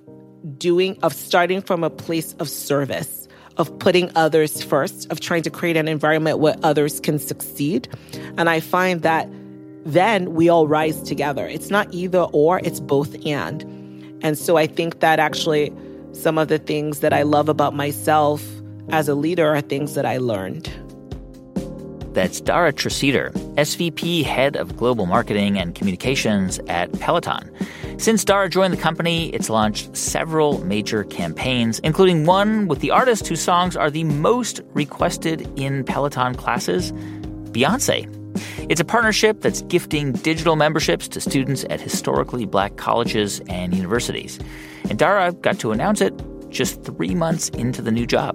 starting from a place of service, of putting others first, of trying to create an environment where others can succeed. And I find that then we all rise together. It's not either or, it's both and. And so I think that actually some of the things that I love about myself as a leader are things that I learned. That's Dara Treseder, SVP, Head of Global Marketing and Communications at Peloton. Since Dara joined the company, it's launched several major campaigns, including one with the artist whose songs are the most requested in Peloton classes, Beyoncé. It's a partnership that's gifting digital memberships to students at historically Black colleges and universities. And Dara got to announce it just 3 months into the new job.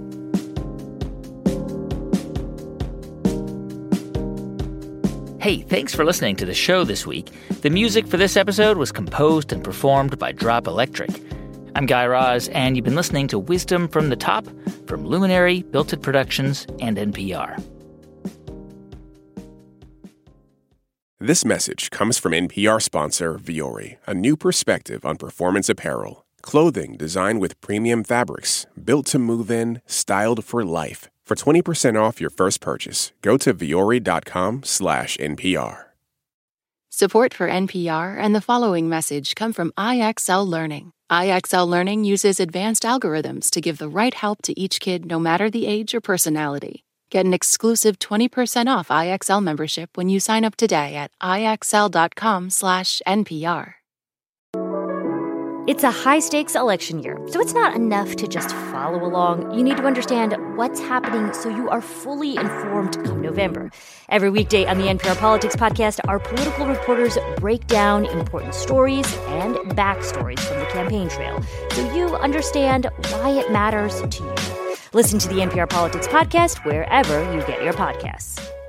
Hey, thanks for listening to the show this week. The music for this episode was composed and performed by Drop Electric. I'm Guy Raz, and you've been listening to Wisdom from the Top from Luminary, Built It Productions, and NPR. This message comes from NPR sponsor Vuori, a new perspective on performance apparel. Clothing designed with premium fabrics, built to move in, styled for life. For 20% off your first purchase, go to vuori.com/NPR. Support for NPR and the following message come from IXL Learning. IXL Learning uses advanced algorithms to give the right help to each kid no matter the age or personality. Get an exclusive 20% off IXL membership when you sign up today at IXL.com/NPR. It's a high-stakes election year, so it's not enough to just follow along. You need to understand what's happening so you are fully informed come November. Every weekday on the NPR Politics Podcast, our political reporters break down important stories and backstories from the campaign trail so you understand why it matters to you. Listen to the NPR Politics Podcast wherever you get your podcasts.